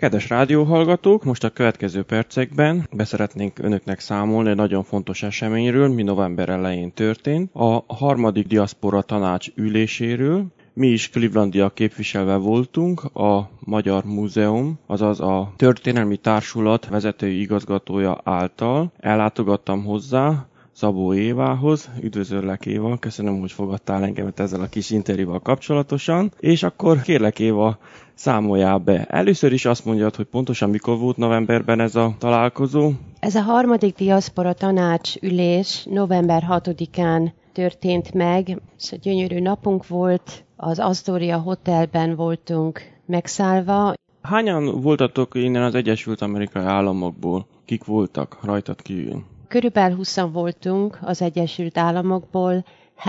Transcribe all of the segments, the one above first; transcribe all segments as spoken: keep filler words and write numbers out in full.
Kedves rádióhallgatók, most a következő percekben beszeretnénk önöknek számolni egy nagyon fontos eseményről, mi november elején történt, a harmadik diaszpora tanács üléséről. Mi is clevelandi-ak képviselve voltunk, a Magyar Múzeum, azaz a Történelmi Társulat vezetői igazgatója által. Ellátogattam hozzá Szabó Évához. Üdvözöllek, Éva, köszönöm, hogy fogadtál engemet ezzel a kis interjúval kapcsolatosan. És akkor kérlek, Éva, számoljál be. Először is azt mondjad, hogy pontosan mikor volt novemberben ez a találkozó? Ez a harmadik diaszpora tanács ülés november hatodikán történt meg. Ez gyönyörű napunk volt, az Astoria Hotelben voltunk megszállva. Hányan voltatok innen az Egyesült Amerikai Államokból? Kik voltak rajtad kívül? Körülbelül húszan voltunk az Egyesült Államokból,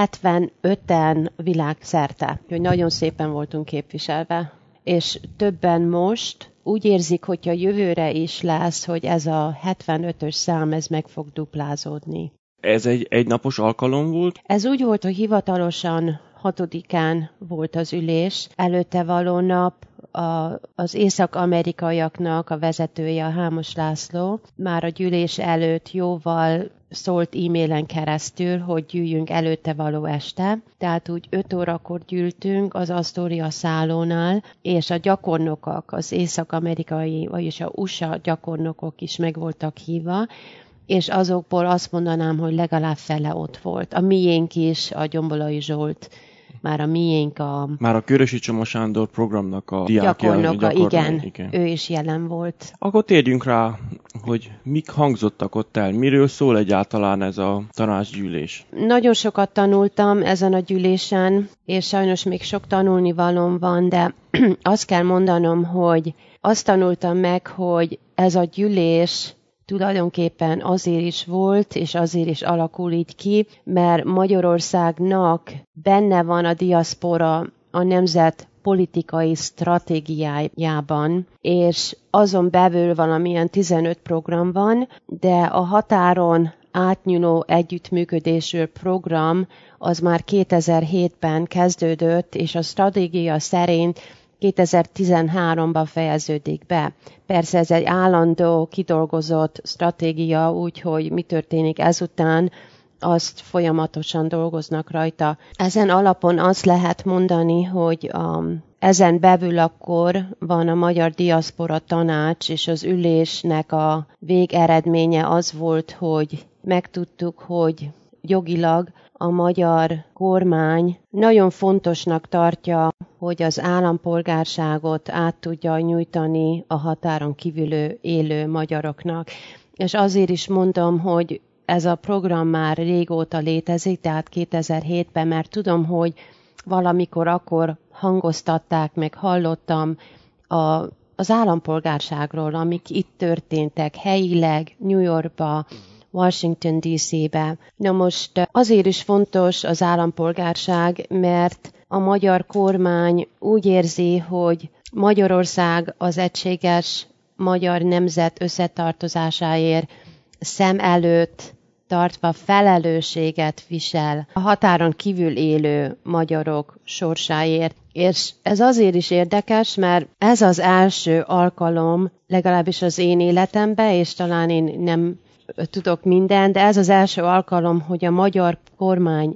hetvenöten világszerte. Úgyhogy nagyon szépen voltunk képviselve. És többen most úgy érzik, hogyha jövőre is lesz, hogy ez a hetvenötös szám ez meg fog duplázódni. Ez egy egynapos alkalom volt? Ez úgy volt, hogy hivatalosan hatodikán volt az ülés. Előtte való nap a, az észak-amerikaiaknak a vezetője, a Hámos László már a gyűlés előtt jóval szólt e-mailen keresztül, hogy gyűjjünk előtte való este. Tehát úgy öt órakor gyűltünk az Astoria szállónál, és a gyakornokok, az észak-amerikai, vagyis a u es á gyakornokok is meg voltak hívva, és azokból azt mondanám, hogy legalább fele ott volt. A miénk is, a Gyombolai Zsolt, már a miénk a... Már a Körösi Csoma Sándor programnak a diákja. Gyakornoka, igen, igen, ő is jelen volt. Akkor térjünk rá, hogy mik hangzottak ott el, miről szól egyáltalán ez a tanácsgyűlés? Nagyon sokat tanultam ezen a gyűlésen, és sajnos még sok tanulnivalóm van, de azt kell mondanom, hogy azt tanultam meg, hogy ez a gyűlés tulajdonképpen azért is volt, és azért is alakul így ki, mert Magyarországnak benne van a diaszpora a nemzet politikai stratégiájában, és azon belül valamilyen tizenöt program van, de a határon átnyúló együttműködésről program az már kétezer-hétben kezdődött, és a stratégia szerint kétezer-tizenháromban fejeződik be. Persze ez egy állandó, kidolgozott stratégia, úgyhogy mi történik ezután, azt folyamatosan dolgoznak rajta. Ezen alapon azt lehet mondani, hogy a, ezen belül akkor van a Magyar Diaszpora Tanács, és az ülésnek a végeredménye az volt, hogy megtudtuk, hogy jogilag a magyar kormány nagyon fontosnak tartja, hogy az állampolgárságot át tudja nyújtani a határon kívül élő magyaroknak. És azért is mondom, hogy ez a program már régóta létezik, tehát kétezer-hétben, mert tudom, hogy valamikor akkor hangoztatták, meg hallottam a, az állampolgárságról, amik itt történtek helyileg, New Yorkba, Washington dé cé-be. Na most azért is fontos az állampolgárság, mert a magyar kormány úgy érzi, hogy Magyarország az egységes magyar nemzet összetartozásáért szem előtt tartva felelősséget visel a határon kívül élő magyarok sorsáért. És ez azért is érdekes, mert ez az első alkalom, legalábbis az én életemben, és talán én nem tudok mindent, de ez az első alkalom, hogy a magyar kormány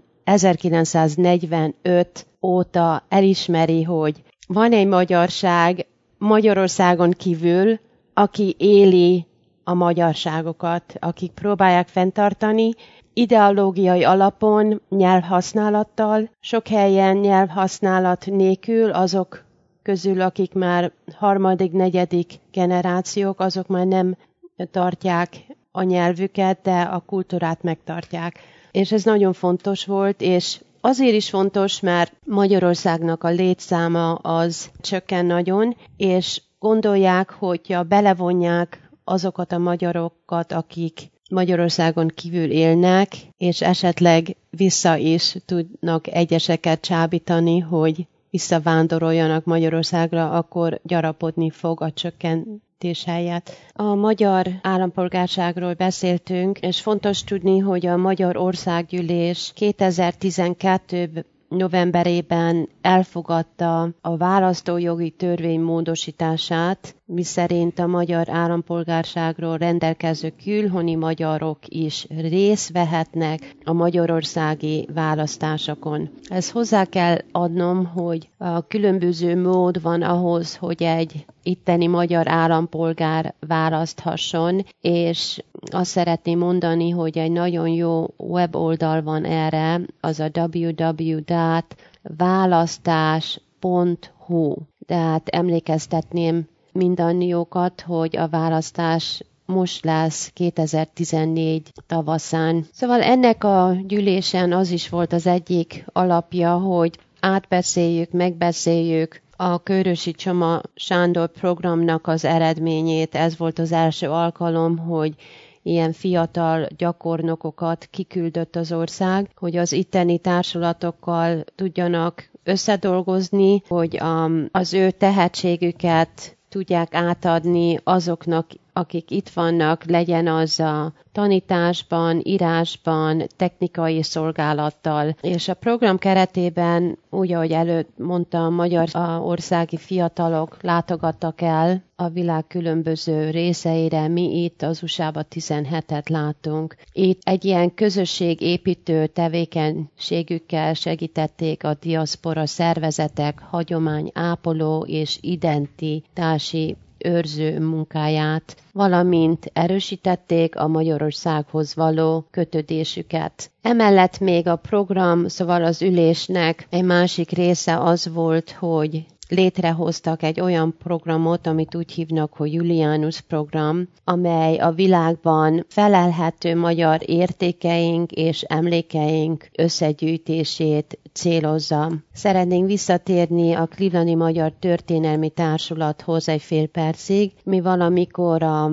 ezerkilencszáznegyvenöt óta elismeri, hogy van egy magyarság Magyarországon kívül, aki éli a magyarságokat, akik próbálják fenntartani, ideológiai alapon, nyelvhasználattal, sok helyen nyelvhasználat nélkül, azok közül, akik már harmadik, negyedik generációk, azok már nem tartják a nyelvüket, de a kultúrát megtartják. És ez nagyon fontos volt, és azért is fontos, mert Magyarországnak a létszáma az csökken nagyon, és gondolják, hogyha belevonják azokat a magyarokat, akik Magyarországon kívül élnek, és esetleg vissza is tudnak egyeseket csábítani, hogy visszavándoroljanak Magyarországra, akkor gyarapodni fog a csökkentés helyett. A magyar állampolgárságról beszéltünk, és fontos tudni, hogy a Magyar Országgyűlés kétezer-tizenkettőben novemberében elfogadta a választójogi törvény módosítását, miszerint a magyar állampolgárságról rendelkező külhoni magyarok is részt vehetnek a magyarországi választásokon. Ezt hozzá kell adnom, hogy a különböző mód van ahhoz, hogy egy itteni magyar állampolgár választhasson, és azt szeretném mondani, hogy egy nagyon jó weboldal van erre, az a double-u double-u double-u pont választás pont hu. Tehát emlékeztetném mindannyiókat, hogy a választás most lesz kétezer-tizennégy tavaszán. Szóval ennek a gyűlésen az is volt az egyik alapja, hogy átbeszéljük, megbeszéljük a Kőrösi Csoma Sándor programnak az eredményét. Ez volt az első alkalom, hogy ilyen fiatal gyakornokokat kiküldött az ország, hogy az itteni társulatokkal tudjanak összedolgozni, hogy a, az ő tehetségüket tudják átadni azoknak, akik itt vannak, legyen az a tanításban, írásban, technikai szolgálattal. És a program keretében, úgy, ahogy előtt mondtam, magyar országi fiatalok látogattak el a világ különböző részeire, mi itt az u es á-ban tizenhetet látunk. Itt egy ilyen közösségépítő tevékenységükkel segítették a diaszpora szervezetek hagyományápoló és identitási őrző munkáját, valamint erősítették a Magyarországhoz való kötődésüket. Emellett még a program, szóval az ülésnek egy másik része az volt, hogy létrehoztak egy olyan programot, amit úgy hívnak, hogy Julianus program, amely a világban felelhető magyar értékeink és emlékeink összegyűjtését célozza. Szeretnénk visszatérni a Clevelandi Magyar Történelmi Társulathoz egy fél percig. Mi valamikor a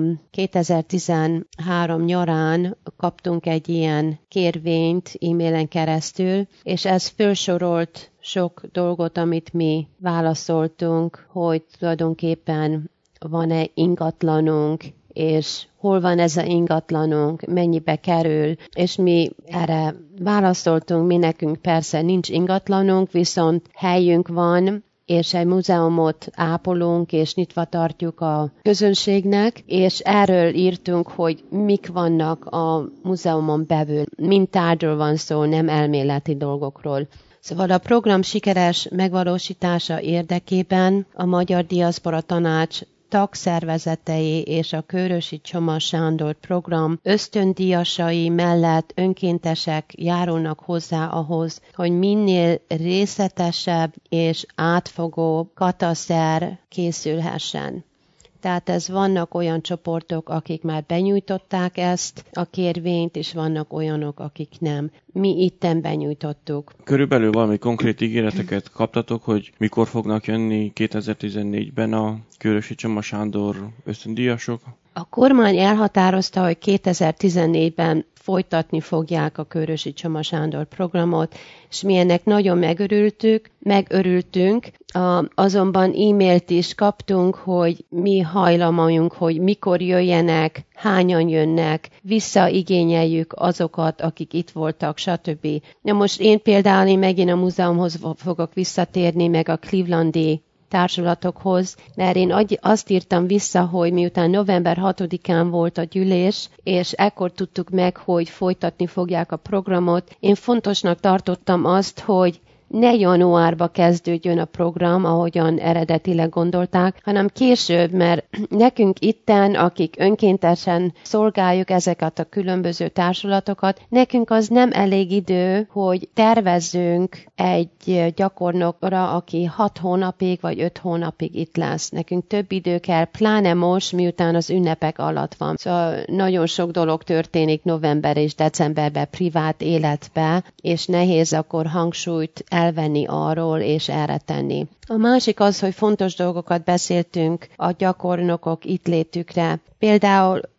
kétezer-tizenhárom nyarán kaptunk egy ilyen kérvényt e-mailen keresztül, és ez felsorolt sok dolgot, amit mi válaszoltunk, hogy tulajdonképpen van-e ingatlanunk, és hol van ez a ingatlanunk, mennyibe kerül, és mi erre válaszoltunk, mi nekünk persze nincs ingatlanunk, viszont helyünk van, és egy múzeumot ápolunk, és nyitva tartjuk a közönségnek, és erről írtunk, hogy mik vannak a múzeumon belül. Mind tárgyról van szó, nem elméleti dolgokról. Szóval a program sikeres megvalósítása érdekében a Magyar Diaszpora Tanács tagszervezetei és a Kőrösi Csoma Sándor program ösztöndíjasai mellett önkéntesek járulnak hozzá ahhoz, hogy minél részletesebb és átfogó kataszer készülhessen. Tehát ez vannak olyan csoportok, akik már benyújtották ezt a kérvényt, és vannak olyanok, akik nem. Mi itten benyújtottuk. Körülbelül valami konkrét ígéreteket kaptatok, hogy mikor fognak jönni kétezer-tizennégyben a Kőrösi Csoma Sándor ösztöndíjasok? A kormány elhatározta, hogy kétezer-tizennégyben folytatni fogják a Kőrösi Csoma Sándor programot, és mi ennek nagyon megörültük, megörültünk, azonban e-mailt is kaptunk, hogy mi hajlamajunk, hogy mikor jöjjenek, hányan jönnek, visszaigényeljük azokat, akik itt voltak, stb. Na most én például én megint a múzeumhoz fogok visszatérni, meg a clevelandi társulatokhoz, mert én azt írtam vissza, hogy miután november hatodikán volt a gyűlés, és ekkor tudtuk meg, hogy folytatni fogják a programot, én fontosnak tartottam azt, hogy ne januárba kezdődjön a program, ahogyan eredetileg gondolták, hanem később, mert nekünk itten, akik önkéntesen szolgáljuk ezeket a különböző társulatokat, nekünk az nem elég idő, hogy tervezzünk egy gyakornokra, aki hat hónapig vagy öt hónapig itt lesz. Nekünk több idő kell, pláne most, miután az ünnepek alatt van. Szóval nagyon sok dolog történik november és decemberben privát életbe, és nehéz akkor hangsúlyt elvenni arról és erre tenni. A másik az, hogy fontos dolgokat beszéltünk a gyakornokok itt létükre. Például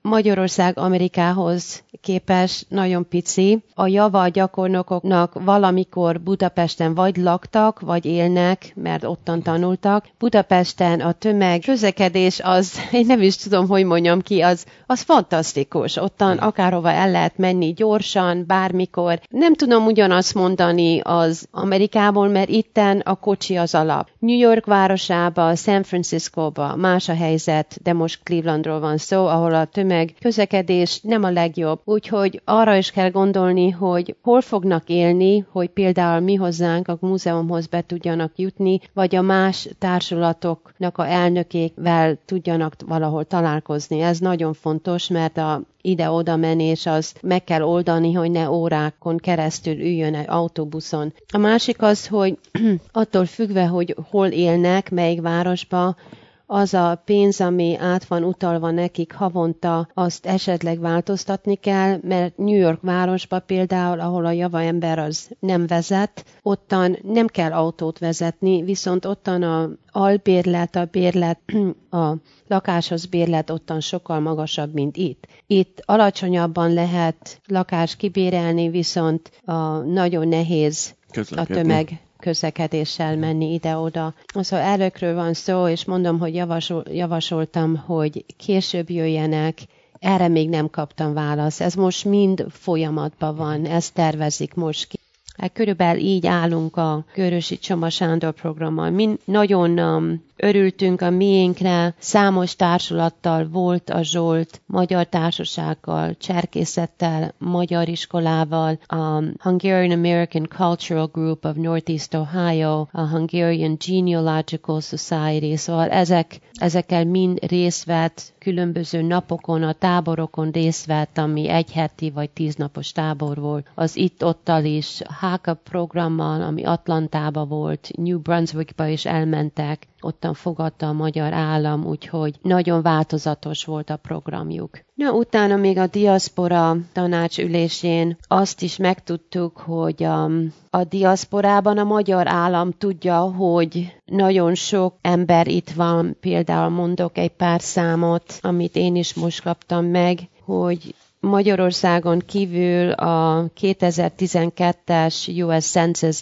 Magyarország Amerikához képest nagyon pici. A java gyakornokoknak valamikor Budapesten vagy laktak, vagy élnek, mert ottan tanultak. Budapesten a tömeg közlekedés az, én nem is tudom, hogy mondjam ki, az, az fantasztikus. Ottan akárhova el lehet menni gyorsan, bármikor. Nem tudom ugyanazt mondani az Amerikából, mert itten a kocsi az alap. New York városába, San Franciscóba más a helyzet, de most Clevelandról van szó, ahol a tömeg közlekedés nem a legjobb. Úgyhogy arra is kell gondolni, hogy hol fognak élni, hogy például mi hozzánk a múzeumhoz be tudjanak jutni, vagy a más társulatoknak a elnökével tudjanak valahol találkozni. Ez nagyon fontos, mert a ide-oda menés az meg kell oldani, hogy ne órákon keresztül üljön egy autóbuszon. A másik az, hogy attól függve, hogy hol élnek, melyik városba, az a pénz, ami át van utalva nekik havonta, azt esetleg változtatni kell, mert New York városba például, ahol a java ember az nem vezet, ottan nem kell autót vezetni, viszont ottan a albérlet, a bérlet, a lakáshoz bérlet ottan sokkal magasabb, mint itt. Itt alacsonyabban lehet lakást kibérelni, viszont a nagyon nehéz a tömeg közlekedéssel menni ide-oda. Szóval erőkről van szó, és mondom, hogy javasol, javasoltam, hogy később jöjjenek. Erre még nem kaptam választ. Ez most mind folyamatban van, ezt tervezik most ki. Hát körülbelül így állunk a Körösi Csoma Sándor programmal. Mi nagyon um, örültünk a miénkre, számos társulattal volt a Zsolt, magyar társasággal, cserkészettel, magyar iskolával, a Hungarian American Cultural Group of Northeast Ohio, a Hungarian Genealogical Society, szóval ezek, ezekkel mind részt vett, különböző napokon, a táborokon részt vett, ami egy heti vagy tíznapos tábor volt. Az itt-ottal is, Háka programmal, ami Atlantába volt, New Brunswickba is elmentek, ottan fogadta a magyar állam, úgyhogy nagyon változatos volt a programjuk. Na, utána még a diaszpora tanácsülésén azt is megtudtuk, hogy a, a diaszporában a magyar állam tudja, hogy nagyon sok ember itt van, például mondok egy pár számot, amit én is most kaptam meg, hogy Magyarországon kívül a kétezer-tizenkettes U S Census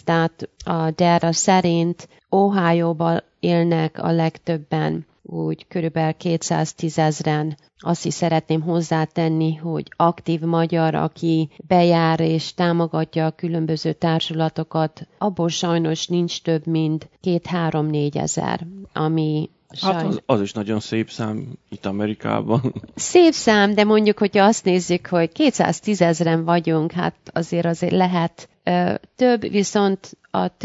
data szerint Ohio-ban élnek a legtöbben, úgy körülbelül kétszáztízezren. Azt is szeretném hozzátenni, hogy aktív magyar, aki bejár és támogatja a különböző társulatokat, abból sajnos nincs több, mint két-három-négy ezer, ami Hát az, az is nagyon szép szám itt Amerikában. Szép szám, de mondjuk, hogyha azt nézzük, hogy kétszáztízezren vagyunk, hát azért azért lehet ö, több, viszont a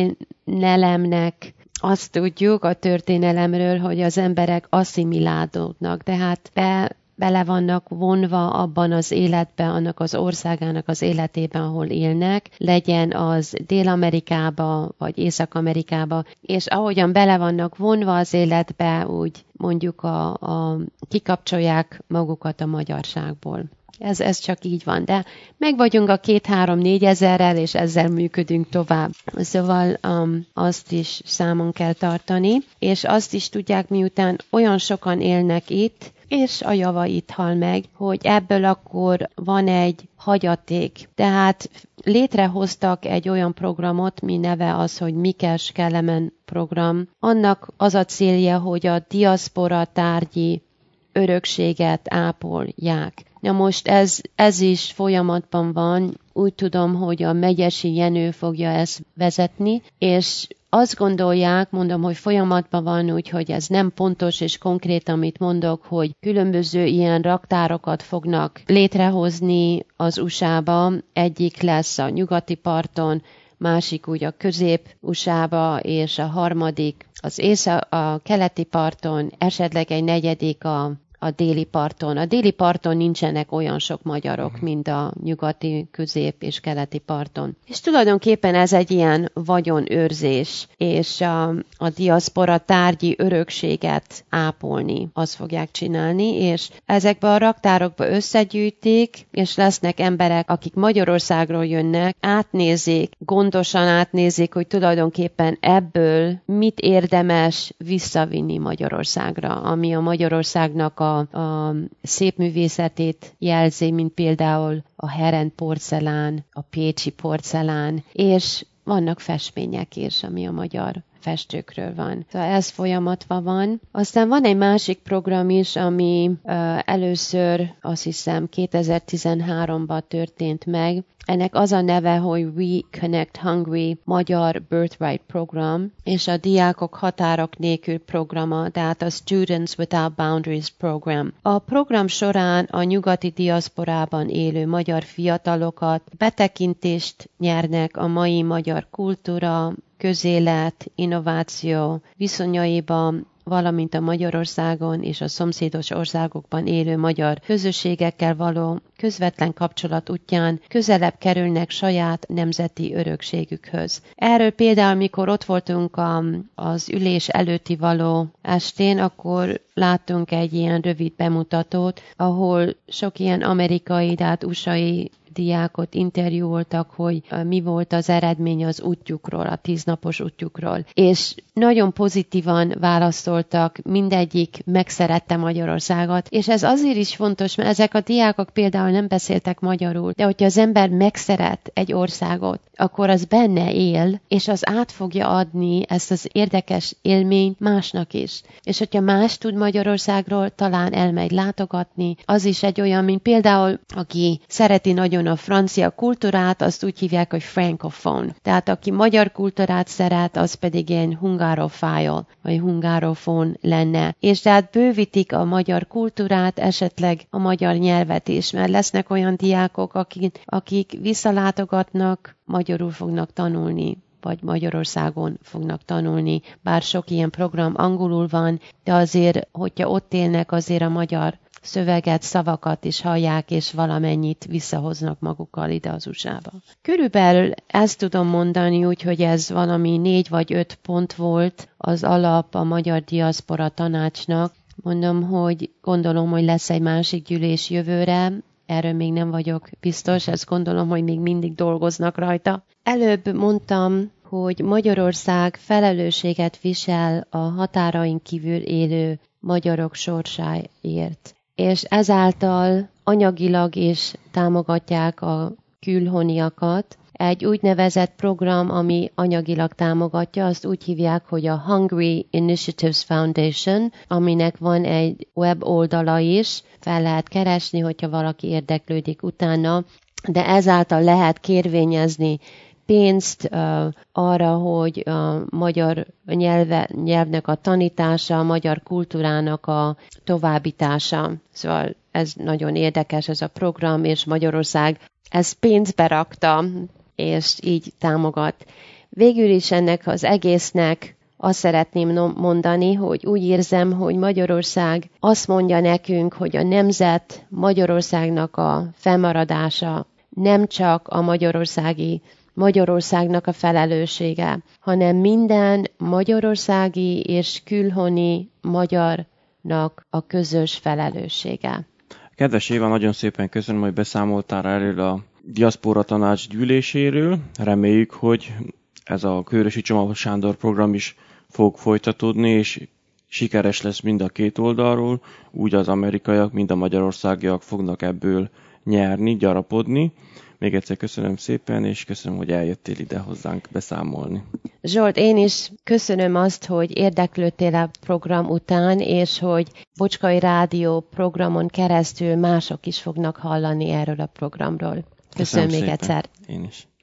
történelemnek azt tudjuk a történelemről, hogy az emberek asszimilálódnak, de hát be, bele vannak vonva abban az életben, annak az országának az életében, ahol élnek, legyen az Dél-Amerikába, vagy Észak-Amerikába, és ahogyan bele vannak vonva az életbe, úgy mondjuk a, a, kikapcsolják magukat a magyarságból. Ez, ez csak így van, de meg vagyunk a két-három-négy ezerrel, és ezzel működünk tovább. Szóval um, azt is számon kell tartani, és azt is tudják, miután olyan sokan élnek itt, és a java itt hal meg, hogy ebből akkor van egy hagyaték. Tehát létrehoztak egy olyan programot, mi neve az, hogy Mikes Kelemen program. Annak az a célja, hogy a diaszpora tárgyi örökséget ápolják. Na most ez, ez is folyamatban van, úgy tudom, hogy a Megyesi Jenő fogja ezt vezetni, és azt gondolják, mondom, hogy folyamatban van, úgyhogy ez nem pontos és konkrét, amit mondok, hogy különböző ilyen raktárokat fognak létrehozni az u es á-ba. Egyik lesz a nyugati parton, másik úgy a közép-u es á-ba, és a harmadik az észak, a keleti parton, esetleg egy negyedik a a déli parton. A déli parton nincsenek olyan sok magyarok, mint a nyugati, közép és keleti parton. És tulajdonképpen ez egy ilyen vagyonőrzés, és a, a diaszpora tárgyi örökséget ápolni, azt fogják csinálni, és ezekbe a raktárokba összegyűjtik, és lesznek emberek, akik Magyarországról jönnek, átnézik, gondosan átnézik, hogy tulajdonképpen ebből mit érdemes visszavinni Magyarországra, ami a Magyarországnak a a, a szép művészetét jelzi, mint például a Heren porcelán, a pécsi porcelán, és vannak festmények is, ami a magyar festőkről van. Szóval ez folyamatban van. Aztán van egy másik program is, ami uh, először azt hiszem kétezer-tizenháromban történt meg. Ennek az a neve, hogy We Connect Hungary Magyar Birthright Program, és a Diákok Határok Nélkül programa, tehát a Students Without Boundaries Program. A program során a nyugati diaszporában élő magyar fiatalokat betekintést nyernek a mai magyar kultúra, közélet, innováció viszonyaiban, valamint a Magyarországon és a szomszédos országokban élő magyar közösségekkel való közvetlen kapcsolat útján közelebb kerülnek saját nemzeti örökségükhöz. Erről például, mikor ott voltunk a, az ülés előtti való estén, akkor láttunk egy ilyen rövid bemutatót, ahol sok ilyen amerikai, tehát u es á-i diákot interjúoltak, hogy mi volt az eredmény az útjukról, a tíznapos útjukról. És nagyon pozitívan válaszoltak, mindegyik megszerette Magyarországot, és ez azért is fontos, mert ezek a diákok például nem beszéltek magyarul, de hogyha az ember megszeret egy országot, akkor az benne él, és az át fogja adni ezt az érdekes élményt másnak is. És hogyha más tud Magyarországról, talán elmegy látogatni, az is egy olyan, mint például, aki szereti nagyon a francia kultúrát, azt úgy hívják, hogy francophone. Tehát aki magyar kultúrát szeret, az pedig ilyen hungárofile, vagy hungárofón lenne. És tehát bővítik a magyar kultúrát, esetleg a magyar nyelvet is, mert lesznek olyan diákok, akik, akik visszalátogatnak, magyarul fognak tanulni, vagy Magyarországon fognak tanulni, bár sok ilyen program angolul van, de azért, hogyha ott élnek, azért a magyar szöveget, szavakat is hallják, és valamennyit visszahoznak magukkal ide az u es á-ba. Körülbelül ezt tudom mondani, úgyhogy ez valami négy vagy öt pont volt az alap a Magyar Diaszpora Tanácsnak. Mondom, hogy gondolom, hogy lesz egy másik gyűlés jövőre, erről még nem vagyok biztos, ezt gondolom, hogy még mindig dolgoznak rajta. Előbb mondtam, hogy Magyarország felelősséget visel a határain kívül élő magyarok sorsáért, és ezáltal anyagilag is támogatják a külhoniakat. Egy úgynevezett program, ami anyagilag támogatja, azt úgy hívják, hogy a Hungary Initiatives Foundation, aminek van egy web oldala is, fel lehet keresni, hogyha valaki érdeklődik utána, de ezáltal lehet kérvényezni pénzt uh, arra, hogy a magyar nyelve, nyelvnek a tanítása, a magyar kultúrának a továbbítása. Szóval ez nagyon érdekes ez a program, és Magyarország ezt pénzbe rakta, és így támogat. Végül is ennek az egésznek azt szeretném mondani, hogy úgy érzem, hogy Magyarország azt mondja nekünk, hogy a nemzet Magyarországnak a fennmaradása nem csak a magyarországi Magyarországnak a felelőssége, hanem minden magyarországi és külhoni magyarnak a közös felelőssége. Kedves Éva, nagyon szépen köszönöm, hogy beszámoltál erről a Diaszpora Tanács gyűléséről. Reméljük, hogy ez a Kőrösi Csomagos Sándor program is fog folytatódni, és sikeres lesz mind a két oldalról, úgy az amerikaiak, mind a magyarországiak fognak ebből nyerni, gyarapodni. Még egyszer köszönöm szépen, és köszönöm, hogy eljöttél ide hozzánk beszámolni. Zsolt, én is köszönöm azt, hogy érdeklődtél a program után, és hogy Bocskai Rádió programon keresztül mások is fognak hallani erről a programról. Köszönöm, köszönöm még szépen. Egyszer. Én is.